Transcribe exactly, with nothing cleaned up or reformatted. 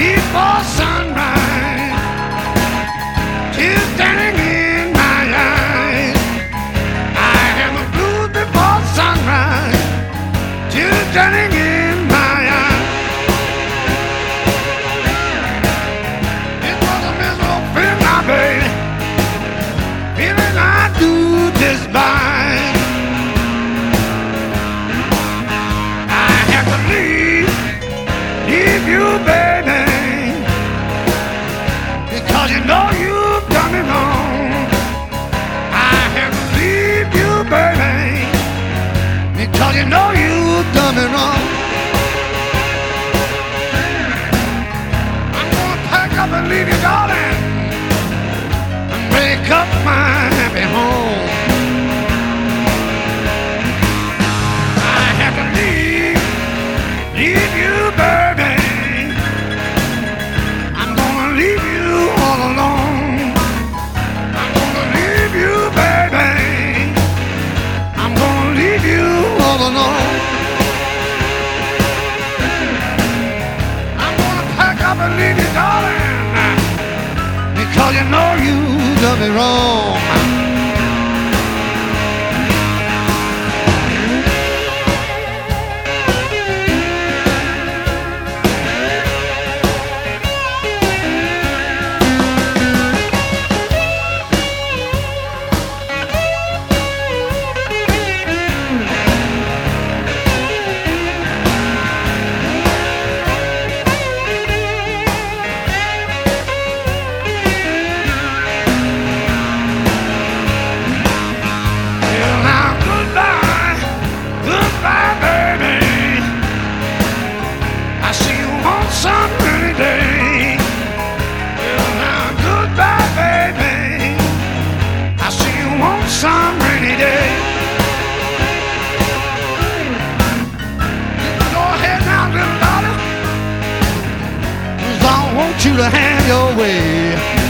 before sunrise, tears standing in my eyes. I have the blues before sunrise, tears standing in my eyes. It was a miserable feeling, my baby, feeling I do despise. I have to leave, leave you, baby, because you know you've done me wrong. I have to leave you, baby, because you know you've done me wrong. I'm gonna pack up and leave you, darling, and break up my happy home. I have to leave, leave you, baby. I'm gonna leave you all alone. I'm gonna leave you, baby. I'm gonna leave you all alone. I'm gonna pack up and leave you, darling, because you know you done me wrong. Some rainy day. Well, now goodbye, baby. I see you on some rainy day. Go ahead now, little daughter, 'cause I want you to have your way.